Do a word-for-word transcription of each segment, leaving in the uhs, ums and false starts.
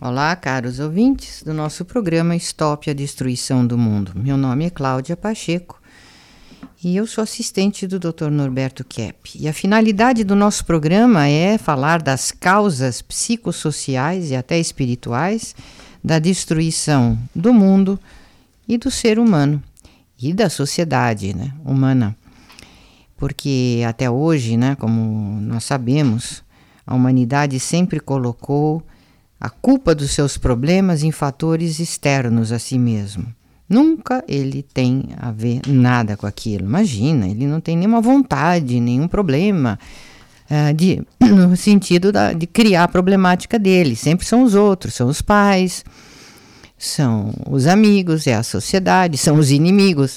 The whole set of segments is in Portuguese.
Olá, caros ouvintes do nosso programa Stop a Destruição do Mundo. Meu nome é Cláudia Pacheco e eu sou assistente do doutor Norberto Kepp. E a finalidade do nosso programa é falar das causas psicossociais e até espirituais da destruição do mundo e do ser humano e da sociedade, né, humana. Porque até hoje, né, como nós sabemos, a humanidade sempre colocou a culpa dos seus problemas em fatores externos a si mesmo. Nunca ele tem a ver nada com aquilo. Imagina, ele não tem nenhuma vontade, nenhum problema uh, de, no sentido da, de criar a problemática dele. Sempre são os outros, são os pais, são os amigos, é a sociedade, são os inimigos,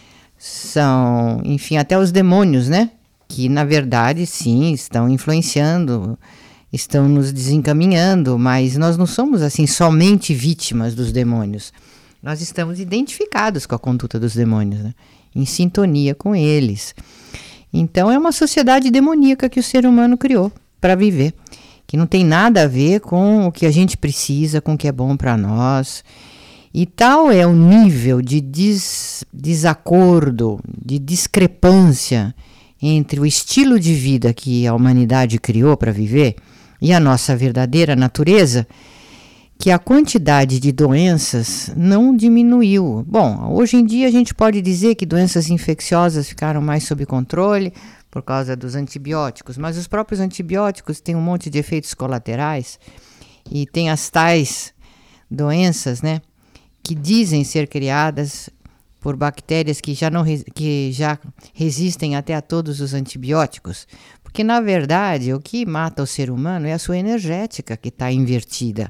são, enfim, até os demônios, né? Que, na verdade, sim, estão influenciando, estão nos desencaminhando, mas nós não somos assim somente vítimas dos demônios. Nós estamos identificados com a conduta dos demônios, né? Em sintonia com eles. Então é uma sociedade demoníaca que o ser humano criou para viver, que não tem nada a ver com o que a gente precisa, com o que é bom para nós. E tal é o nível de des- desacordo, de discrepância entre o estilo de vida que a humanidade criou para viver e a nossa verdadeira natureza, que a quantidade de doenças não diminuiu. Bom, hoje em dia a gente pode dizer que doenças infecciosas ficaram mais sob controle por causa dos antibióticos, mas os próprios antibióticos têm um monte de efeitos colaterais e tem as tais doenças, né, que dizem ser criadas por bactérias que já, não, que já resistem até a todos os antibióticos. Porque, na verdade, o que mata o ser humano é a sua energética que está invertida.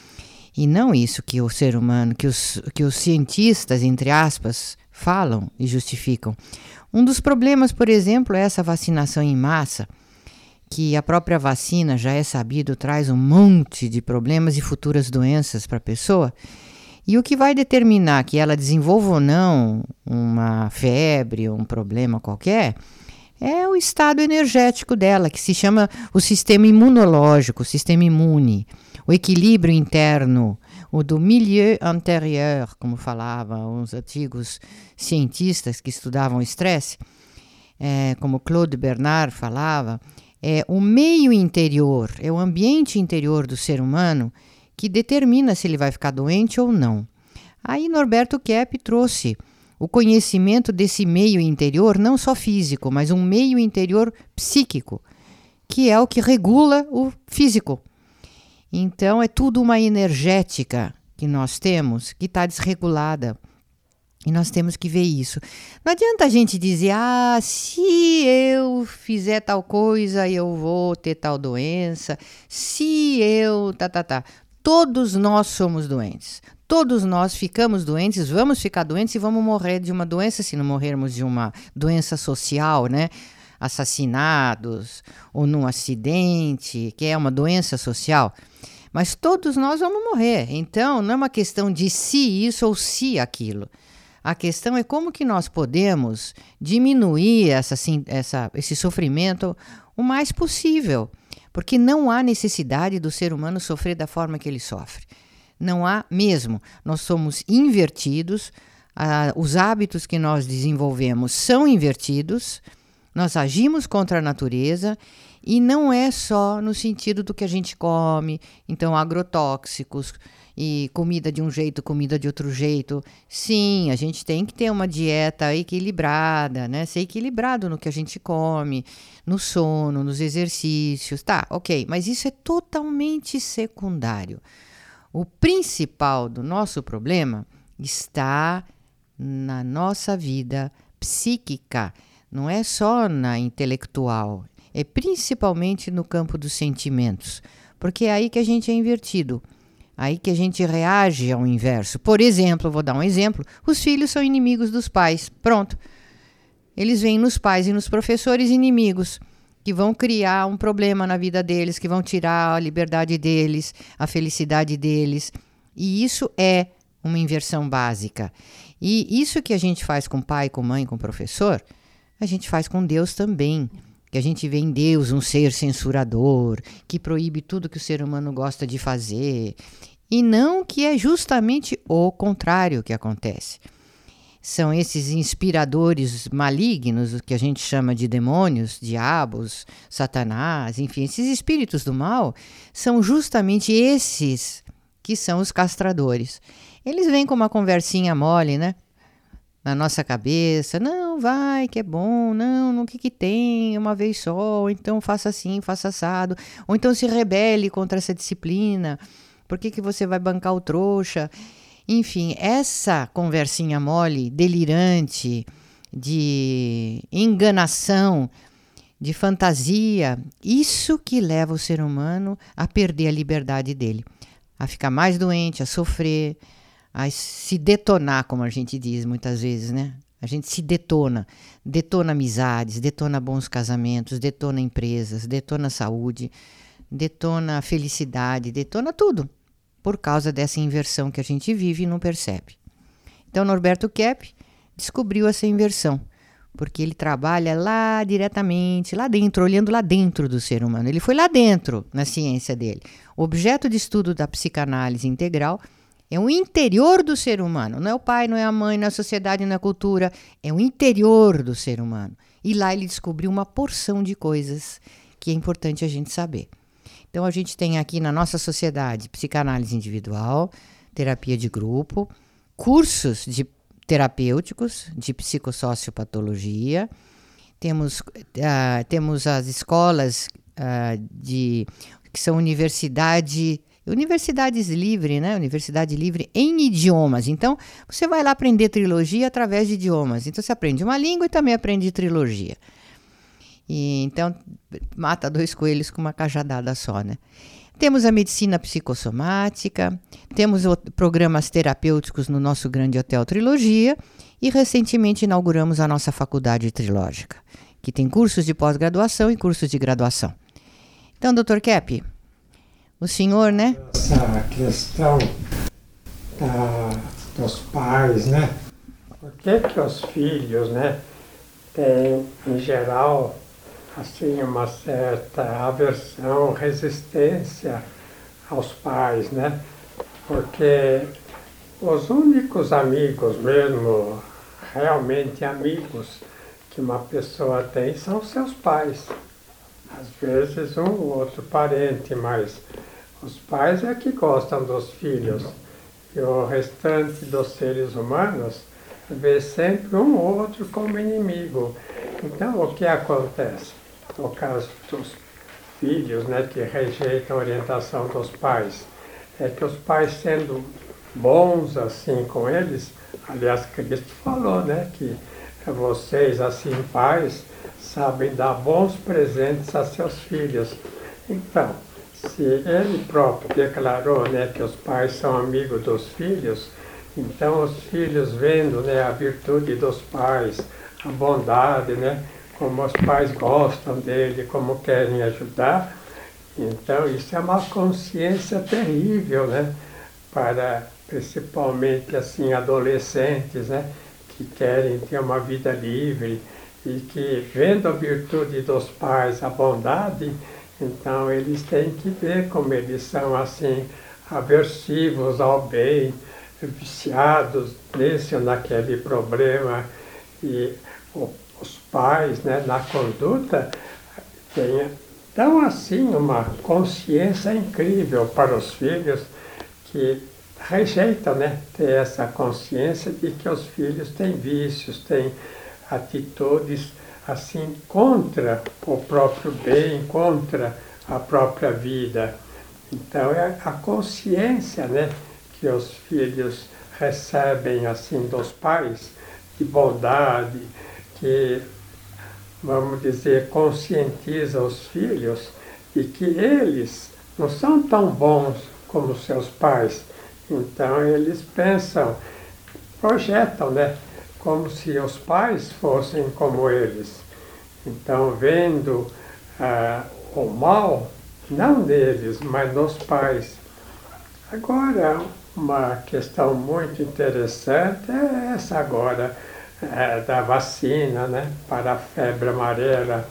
E não isso que o ser humano, que os, que os cientistas, entre aspas, falam e justificam. Um dos problemas, por exemplo, é essa vacinação em massa, que a própria vacina, já é sabido, traz um monte de problemas e futuras doenças para a pessoa. E o que vai determinar que ela desenvolva ou não uma febre, um problema qualquer, é o estado energético dela, que se chama o sistema imunológico, o sistema imune, o equilíbrio interno, o do milieu intérieur, como falavam os antigos cientistas que estudavam o estresse, é, como Claude Bernard falava, é o meio interior, é o ambiente interior do ser humano que determina se ele vai ficar doente ou não. Aí Norberto Kepp trouxe o conhecimento desse meio interior, não só físico, mas um meio interior psíquico, que é o que regula o físico. Então, é tudo uma energética que nós temos, que está desregulada. E nós temos que ver isso. Não adianta a gente dizer, ah, se eu fizer tal coisa, eu vou ter tal doença. Se eu... tá, tá, tá. Todos nós somos doentes. Todos nós ficamos doentes, vamos ficar doentes e vamos morrer de uma doença, se não morrermos de uma doença social, né? Assassinados ou num acidente, que é uma doença social. Mas todos nós vamos morrer. Então, não é uma questão de se isso ou se aquilo. A questão é como que nós podemos diminuir essa, essa, esse sofrimento o mais possível. Porque não há necessidade do ser humano sofrer da forma que ele sofre. Não há mesmo. Nós somos invertidos, ah, os hábitos que nós desenvolvemos são invertidos, nós agimos contra a natureza e não é só no sentido do que a gente come, então agrotóxicos e comida de um jeito, comida de outro jeito. Sim, a gente tem que ter uma dieta equilibrada, né? Ser equilibrado no que a gente come, no sono, nos exercícios. Tá, ok, mas isso é totalmente secundário. O principal do nosso problema está na nossa vida psíquica, não é só na intelectual, é principalmente no campo dos sentimentos, porque é aí que a gente é invertido, aí que a gente reage ao inverso. Por exemplo, vou dar um exemplo, os filhos são inimigos dos pais, pronto. Eles veem nos pais e nos professores inimigos, que vão criar um problema na vida deles, que vão tirar a liberdade deles, a felicidade deles. E isso é uma inversão básica. E isso que a gente faz com pai, com mãe, com professor, a gente faz com Deus também. Que a gente vê em Deus um ser censurador, que proíbe tudo que o ser humano gosta de fazer. e não que é justamente o contrário que acontece. São esses inspiradores malignos, o que a gente chama de demônios, diabos, Satanás, enfim, esses espíritos do mal, são justamente esses que são os castradores. Eles vêm com uma conversinha mole, né? Na nossa cabeça, não, vai, que é bom, não, no que que tem, uma vez só, ou então faça assim, faça assado, ou então se rebele contra essa disciplina, por que que você vai bancar o trouxa? Enfim, essa conversinha mole, delirante, de enganação, de fantasia, isso que leva o ser humano a perder a liberdade dele, a ficar mais doente, a sofrer, a se detonar, como a gente diz muitas vezes, né? A gente se detona, detona amizades, detona bons casamentos, detona empresas, detona saúde, detona felicidade, detona tudo, por causa dessa inversão que a gente vive e não percebe. Então, Norberto Kepp descobriu essa inversão, porque ele trabalha lá diretamente, lá dentro, olhando lá dentro do ser humano. Ele foi lá dentro, na ciência dele. O objeto de estudo da psicanálise integral é o interior do ser humano. Não é o pai, não é a mãe, não é a sociedade, não é a cultura. É o interior do ser humano. E lá ele descobriu uma porção de coisas que é importante a gente saber. Então, a gente tem aqui na nossa sociedade psicanálise individual, terapia de grupo, cursos de terapêuticos de psicossociopatologia, temos, uh, temos as escolas uh, de, que são universidade, universidades livres, né? Universidade livre em idiomas. Então, você vai lá aprender trilogia através de idiomas. Então, você aprende uma língua e também aprende trilogia. E, então, mata dois coelhos com uma cajadada só, né? Temos a medicina psicossomática, temos programas terapêuticos no nosso grande hotel Trilogia e recentemente inauguramos a nossa faculdade trilógica, que tem cursos de pós-graduação e cursos de graduação. Então, doutor Kepp, o senhor, né? Essa questão da, dos pais, né? Por que que os filhos, né, têm, em geral, assim, uma certa aversão, resistência aos pais, né? Porque os únicos amigos mesmo, realmente amigos, que uma pessoa tem são seus pais. Às vezes um ou outro parente, mas os pais é que gostam dos filhos. E o restante dos seres humanos vê sempre um ou outro como inimigo. Então, o que acontece? No caso dos filhos, né, que rejeitam a orientação dos pais, é que os pais, sendo bons assim com eles, aliás, Cristo falou, né, que vocês, assim, pais, sabem dar bons presentes a seus filhos. Então, se ele próprio declarou, né, que os pais são amigos dos filhos, então os filhos, vendo, né, a virtude dos pais, a bondade, né, como os pais gostam dele, como querem ajudar, então isso é uma consciência terrível, né, para principalmente assim adolescentes, né, que querem ter uma vida livre e que, vendo a virtude dos pais, a bondade, então eles têm que ver como eles são assim aversivos ao bem, viciados nesse ou naquele problema. E o, os pais, né, na conduta, têm, dão assim uma consciência incrível para os filhos, que rejeitam, né, ter essa consciência de que os filhos têm vícios, têm atitudes assim contra o próprio bem, contra a própria vida. Então é a consciência, né, que os filhos recebem assim dos pais, de bondade, que, vamos dizer, conscientiza os filhos de que eles não são tão bons como seus pais. Então eles pensam, projetam, né, como se os pais fossem como eles. Então, vendo ah, o mal, não neles, mas nos pais. Agora, uma questão muito interessante é essa agora, é, da vacina, né, para a febre amarela,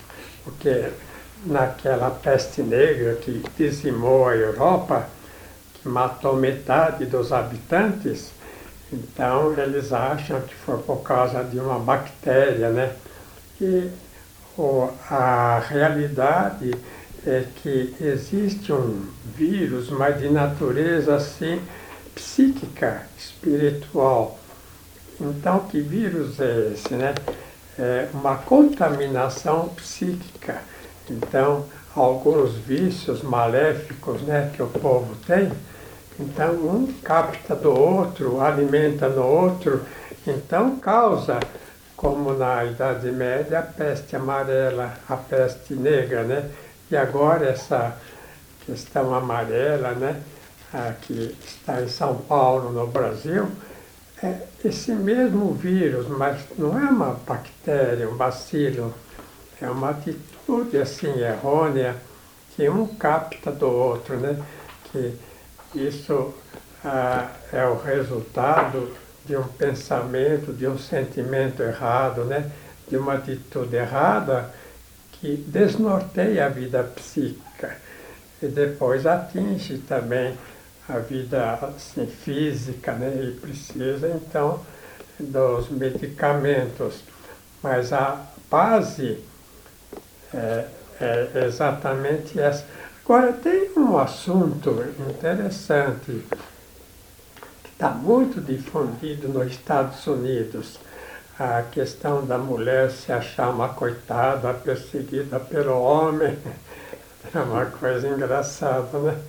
porque naquela peste negra que dizimou a Europa, matou metade dos habitantes, então eles acham que foi por causa de uma bactéria, né? E o, a realidade é que existe um vírus, mas de natureza assim, psíquica, espiritual. Então, que vírus é esse, né? É uma contaminação psíquica. Então, alguns vícios maléficos, né, que o povo tem, então um capta do outro, alimenta no outro, então causa, como na Idade Média, a peste amarela, a peste negra, né? E agora essa questão amarela, né, que está em São Paulo, no Brasil, é esse mesmo vírus, mas não é uma bactéria, um bacilo, é uma atitude assim errônea que um capta do outro, né? Que isso ah, é o resultado de um pensamento, de um sentimento errado, né? De uma atitude errada que desnorteia a vida psíquica e depois atinge também a vida assim, física, né? E precisa então dos medicamentos. Mas a base é, é exatamente essa. Agora, tem um assunto interessante que está muito difundido nos Estados Unidos, a questão da mulher se achar uma coitada, perseguida pelo homem. É uma coisa engraçada, né?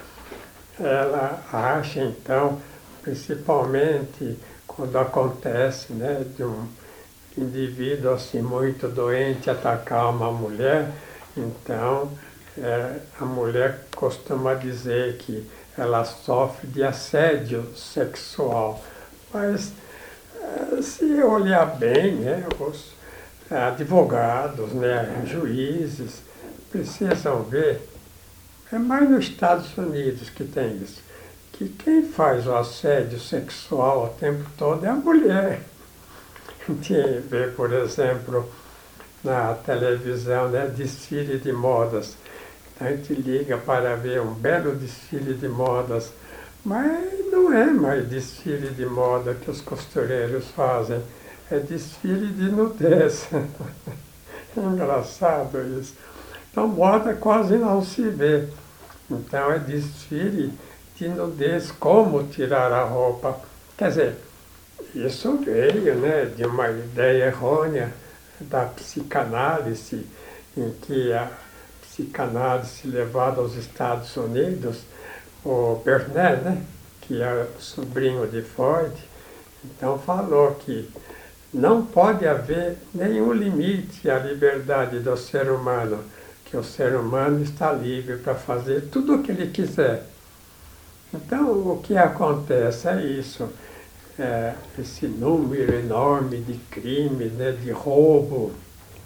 Ela acha, então, principalmente quando acontece, né, de um indivíduo assim muito doente atacar uma mulher, então é, a mulher costuma dizer que ela sofre de assédio sexual. Mas é, se olhar bem, né, os advogados, né, juízes, precisam ver, é mais nos Estados Unidos que tem isso, que quem faz o assédio sexual o tempo todo é a mulher. A gente vê, por exemplo, na televisão, né, desfile de modas. A gente liga para ver um belo desfile de modas, mas não é mais desfile de moda que os costureiros fazem, é desfile de nudez. É engraçado isso. Então, moda quase não se vê. Então, é desfile de nudez, como tirar a roupa. Quer dizer, isso veio, né, de uma ideia errônea da psicanálise, em que a psicanálise levada aos Estados Unidos, o Bernard, né, que é sobrinho de Freud, então falou que não pode haver nenhum limite à liberdade do ser humano, que o ser humano está livre para fazer tudo o que ele quiser. Então, o que acontece é isso, é esse número enorme de crimes, né, de roubo.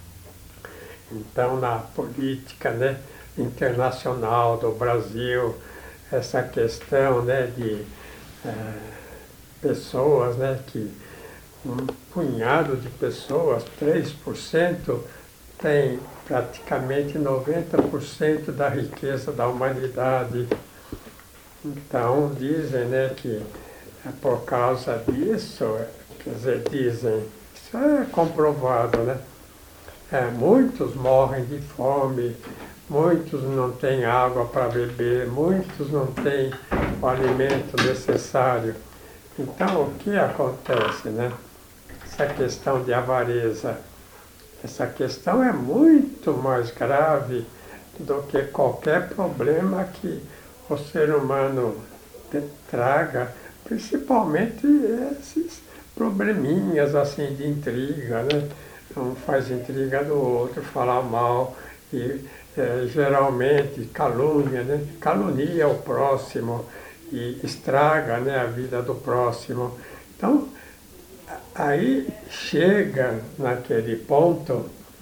Então, na política, né, internacional do Brasil, essa questão, né, de é, pessoas, né, que um punhado de pessoas, três por cento, tem praticamente noventa por cento da riqueza da humanidade. Então, dizem, né, que é por causa disso, quer dizer, dizem, isso é comprovado, né? É, muitos morrem de fome, muitos não têm água para beber, muitos não têm o alimento necessário. Então, o que acontece, né? Essa questão de avareza, essa questão é muito mais grave do que qualquer problema que o ser humano traga, principalmente esses probleminhas assim de intriga, né? Um faz intriga do outro, fala mal e é, geralmente calúnia, né? Calunia o próximo e estraga, né, a vida do próximo. Então, aí chega naquele ponto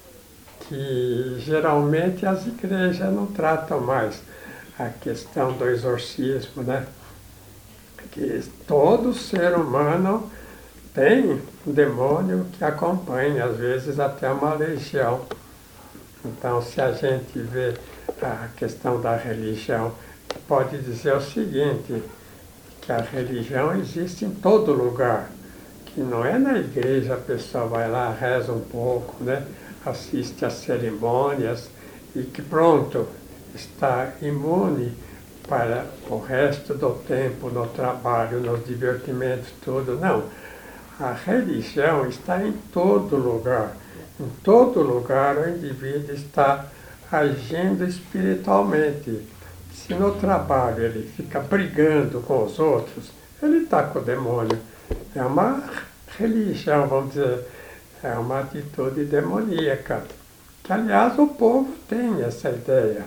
que geralmente as igrejas não tratam mais a questão do exorcismo, né? Que todo ser humano tem um demônio que acompanha, às vezes até uma legião. Então, se a gente vê a questão da religião pode dizer o seguinte, que a religião existe em todo lugar, que não é na igreja a pessoa vai lá, reza um pouco, né? Assiste às cerimônias e que pronto, está imune para o resto do tempo no trabalho, nos divertimentos, tudo. Não, a religião está em todo lugar. Em todo lugar o indivíduo está agindo espiritualmente. Se no trabalho ele fica brigando com os outros, ele está com o demônio. É uma religião, vamos dizer, é uma atitude demoníaca. Que, aliás, o povo tem essa ideia.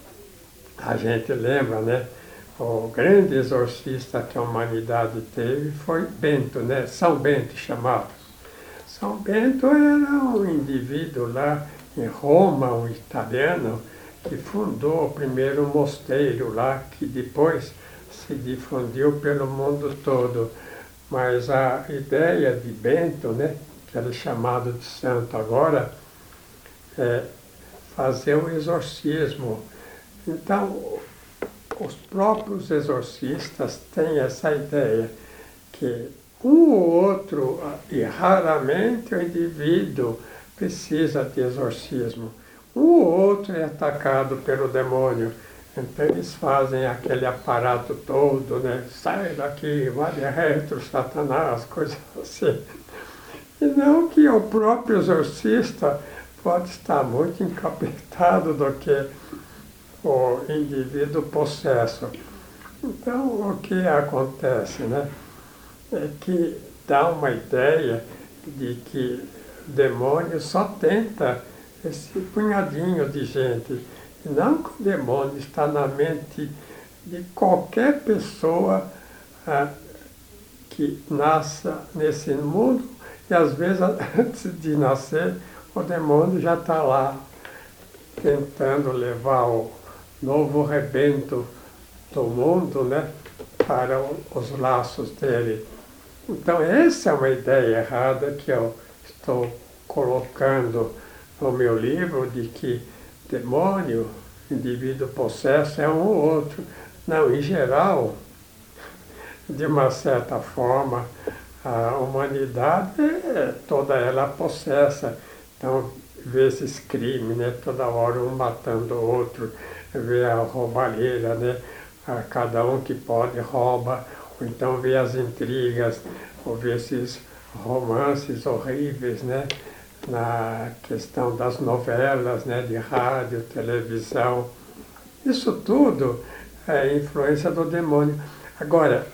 A gente lembra, né? O grande exorcista que a humanidade teve foi Bento, né? São Bento chamado. São Bento era um indivíduo lá em Roma, um italiano, que fundou o primeiro mosteiro lá, que depois se difundiu pelo mundo todo. Mas a ideia de Bento, né, que era chamado de santo agora, é fazer o exorcismo. Então, os próprios exorcistas têm essa ideia que um ou outro, e raramente o indivíduo precisa de exorcismo. Um ou outro é atacado pelo demônio. Então eles fazem aquele aparato todo, né? Sai daqui, vai de reto, Satanás, coisas assim. E não que o próprio exorcista pode estar muito encapetado do que o indivíduo possesso. Então o que acontece, né? É que dá uma ideia de que o demônio só tenta esse punhadinho de gente. E não que o demônio está na mente de qualquer pessoa ah, que nasça nesse mundo, e às vezes antes de nascer o demônio já está lá tentando levar o novo rebento do mundo, né, para os laços dele. Então essa é uma ideia errada que eu estou colocando no meu livro, de que demônio, indivíduo possesso é um ou outro. Não, em geral, de uma certa forma, a humanidade é toda ela possessa. Então, vê esses crimes, né? Toda hora um matando o outro, vê a roubalheira, né? A cada um que pode rouba, ou então vê as intrigas, ou vê esses romances horríveis, né? Na questão das novelas, né? De rádio, televisão. Isso tudo é influência do demônio. Agora,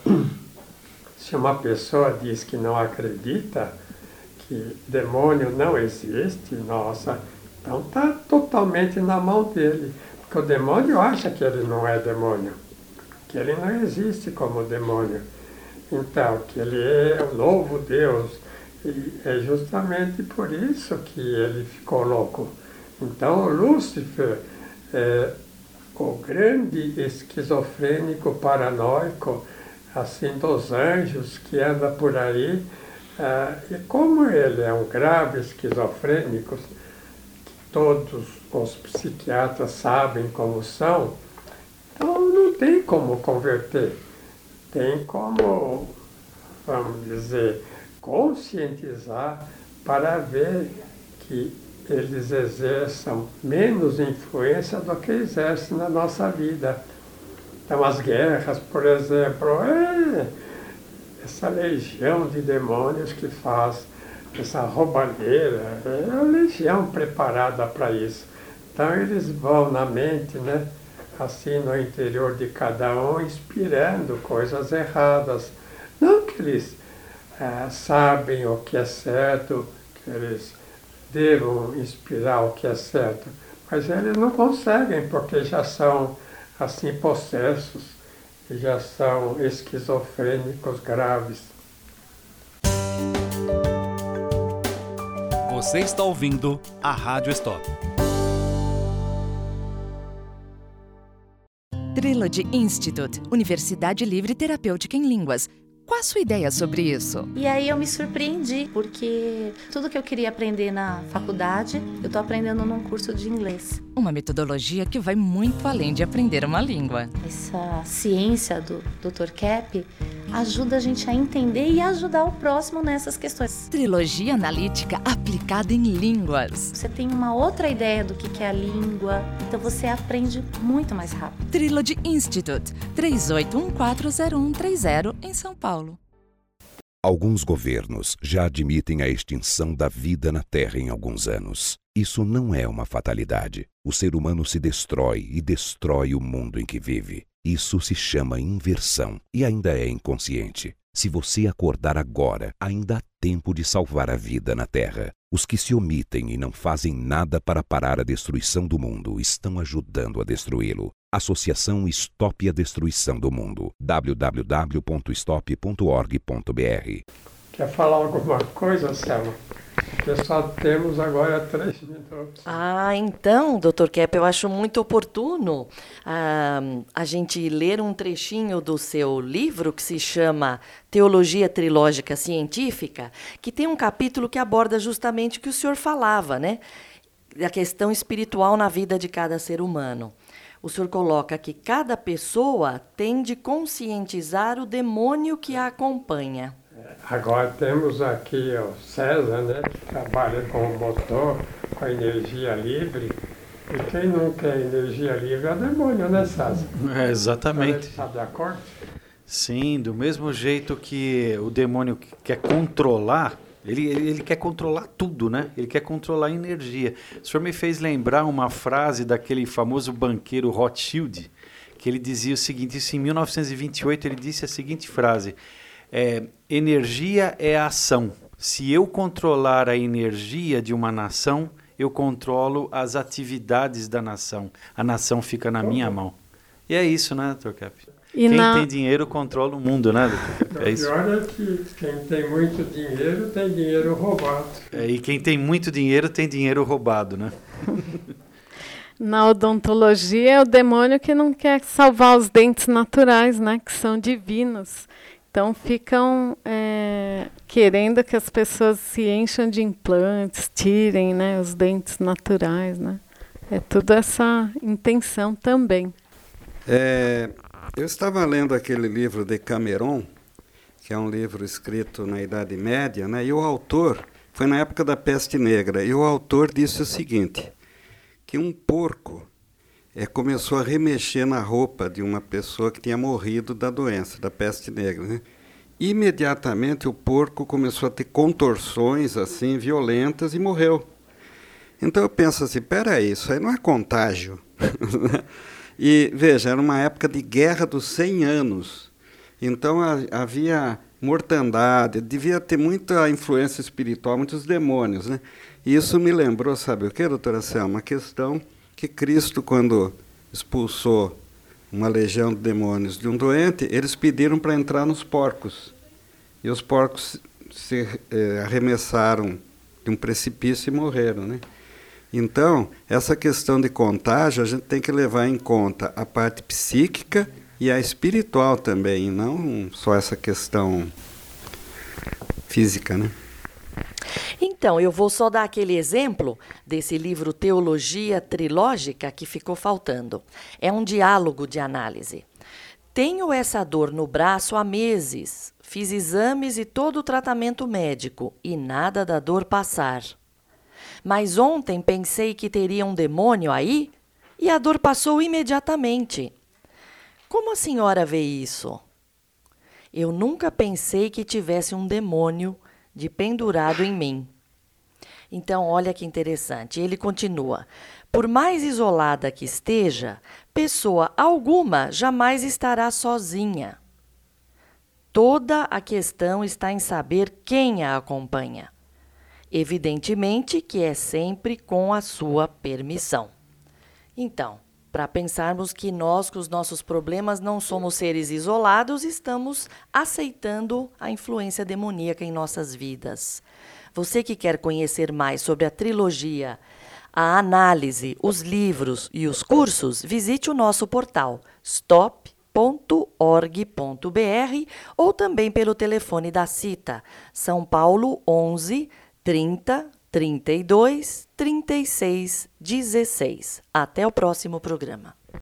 se uma pessoa diz que não acredita, que demônio não existe, nossa, então está totalmente na mão dele. Porque o demônio acha que ele não é demônio, que ele não existe como demônio. Então, que ele é o novo Deus. E é justamente por isso que ele ficou louco. Então, o Lúcifer é o grande esquizofrênico paranoico, assim, dos anjos que anda por aí. Ah, e como ele é um grave esquizofrênico, que todos os psiquiatras sabem como são, então não tem como converter. Tem como, vamos dizer, conscientizar para ver que eles exerçam menos influência do que exercem na nossa vida. Então as guerras, por exemplo, é essa legião de demônios que faz essa roubalheira, é a legião preparada para isso. Então eles vão na mente, né, assim no interior de cada um, inspirando coisas erradas. Não que eles é, sabem o que é certo, que eles devam inspirar o que é certo, mas eles não conseguem, porque já são assim possessos, e já são esquizofrênicos graves. Você está ouvindo a Rádio Stop. Trilogy Institute, Universidade Livre Terapêutica em Línguas. Qual a sua ideia sobre isso? E aí eu me surpreendi, porque tudo que eu queria aprender na faculdade, eu tô aprendendo num curso de inglês. Uma metodologia que vai muito além de aprender uma língua. Essa ciência do doutor Kepp ajuda a gente a entender e ajudar o próximo nessas questões. Trilogia analítica aplicada em línguas. Você tem uma outra ideia do que é a língua, então você aprende muito mais rápido. Trilogy Institute, três oito um quatro zero um três zero, em São Paulo. Alguns governos já admitem a extinção da vida na Terra em alguns anos. Isso não é uma fatalidade. O ser humano se destrói e destrói o mundo em que vive. Isso se chama inversão e ainda é inconsciente. Se você acordar agora, ainda há tempo de salvar a vida na Terra. Os que se omitem e não fazem nada para parar a destruição do mundo estão ajudando a destruí-lo. Associação Stop a Destruição do Mundo. w w w ponto stop ponto org ponto b r. Quer falar alguma coisa, Selma? Porque só temos agora três minutos. Ah, então, doutor Kepp, eu acho muito oportuno ah, a gente ler um trechinho do seu livro que se chama Teologia Trilógica Científica, que tem um capítulo que aborda justamente o que o senhor falava, né? A questão espiritual na vida de cada ser humano. O senhor coloca que cada pessoa tem de conscientizar o demônio que a acompanha. Agora temos aqui o César, né, que trabalha com o motor, com a energia livre. E quem não quer energia livre é o demônio, né, César? É, exatamente. Está de acordo? Sim, do mesmo jeito que o demônio quer controlar, ele, ele, ele quer controlar tudo, né? Ele quer controlar a energia. O senhor me fez lembrar uma frase daquele famoso banqueiro Rothschild, que ele dizia o seguinte, isso em mil novecentos e vinte e oito, ele disse a seguinte frase: é, energia é ação. Se eu controlar a energia de uma nação, eu controlo as atividades da nação. A nação fica na minha mão. E é isso, né, doutor Kepp? E quem na... tem dinheiro controla o mundo, né, doutor Kepp? É isso. O pior é que quem tem muito dinheiro tem dinheiro roubado. É, e quem tem muito dinheiro tem dinheiro roubado, né? Na odontologia é o demônio que não quer salvar os dentes naturais, né, que são divinos. Então ficam é, querendo que as pessoas se encham de implantes, tirem, né, os dentes naturais, né? É tudo essa intenção também. É, eu estava lendo aquele livro de Cameron, que é um livro escrito na Idade Média, né, e o autor, foi na época da Peste Negra, e o autor disse o seguinte, que um porco é, começou a remexer na roupa de uma pessoa que tinha morrido da doença, da peste negra, né? Imediatamente o porco começou a ter contorções assim violentas e morreu. Então eu penso assim, peraí, isso aí não é contágio. E veja, era uma época de guerra dos cem anos. Então a, havia mortandade, devia ter muita influência espiritual, muitos demônios, né? E isso me lembrou, sabe o que, doutora Selma? A questão que Cristo, quando expulsou uma legião de demônios de um doente, eles pediram para entrar nos porcos. E os porcos se eh, arremessaram de um precipício e morreram, né? Então, essa questão de contágio, a gente tem que levar em conta a parte psíquica e a espiritual também, não só essa questão física, né? Então, eu vou só dar aquele exemplo desse livro Teologia Trilógica que ficou faltando. É um diálogo de análise. Tenho essa dor no braço há meses. Fiz exames e todo o tratamento médico e nada da dor passar. Mas ontem pensei que teria um demônio aí e a dor passou imediatamente. Como a senhora vê isso? Eu nunca pensei que tivesse um demônio de pendurado em mim. Então, olha que interessante. Ele continua. Por mais isolada que esteja, pessoa alguma jamais estará sozinha. Toda a questão está em saber quem a acompanha. Evidentemente que é sempre com a sua permissão. Então, para pensarmos que nós, com os nossos problemas, não somos seres isolados, estamos aceitando a influência demoníaca em nossas vidas. Você que quer conhecer mais sobre a trilogia, a análise, os livros e os cursos, visite o nosso portal stop ponto org ponto br ou também pelo telefone da CITA, São Paulo onze, trinta, trinta e dois, trinta e seis, dezesseis. Até o próximo programa.